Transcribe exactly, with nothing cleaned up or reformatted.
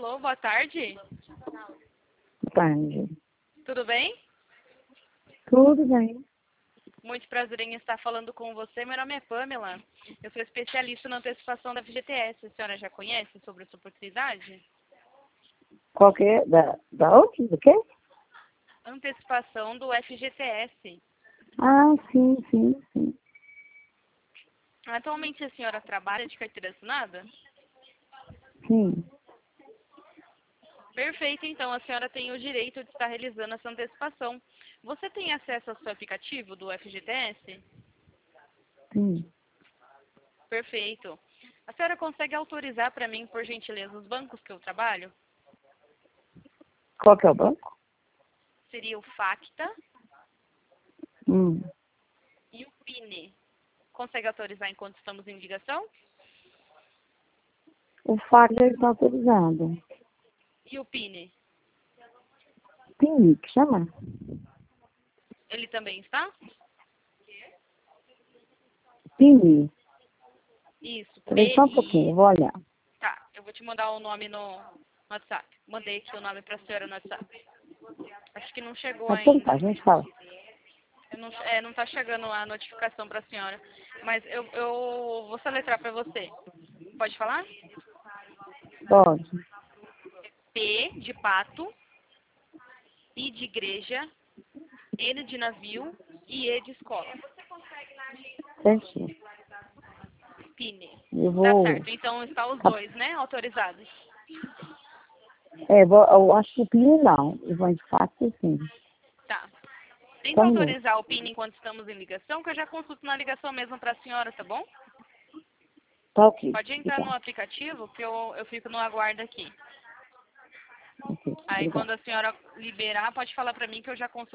Alô, boa tarde. Boa tarde. Tudo bem? Tudo bem. Muito prazer em estar falando com você. Meu nome é Pamela. Eu sou especialista na antecipação da F G T S. A senhora já conhece sobre essa oportunidade? Qual que é? Da, da onde? Do quê? Antecipação do F G T S. Ah, sim, sim, sim. Atualmente a senhora trabalha de carteira assinada? Sim. Perfeito, então a senhora tem o direito de estar realizando essa antecipação. Você tem acesso ao seu aplicativo do F G T S? Sim. Perfeito. A senhora consegue autorizar para mim, por gentileza, os bancos que eu trabalho? Qual que é o banco? Seria o Facta Hum. e o Pine. Consegue autorizar enquanto estamos em ligação? O fax já está autorizado. E o Pine? Pini, que chama? Ele também está? Pini. Isso, Peraí só um pouquinho, eu P I. vou olhar. Tá, eu vou te mandar o nome no WhatsApp. Mandei aqui o nome para a senhora no WhatsApp. Acho que não chegou Pode tentar, ainda. a gente fala. Eu não, é, não tá chegando a notificação para a senhora. Mas eu, eu vou soletrar para você. Pode falar? Pode. P de pato, I de igreja, N de navio e E de escola. Certinho. Pine. Eu Tá vou... certo. Então está os dois, né? Autorizados. É, vou, eu acho que o Pini não. Eu vou de fax sim. Tá. Tenta Só um minuto. autorizar o Pine enquanto estamos em ligação, que eu já consulto na ligação mesmo para a senhora, tá bom? Tá ok. Pode entrar no Obrigada. aplicativo que eu, eu fico no aguardo aqui. Ok, Aí obrigada. quando a senhora liberar, pode falar para mim que eu já consulto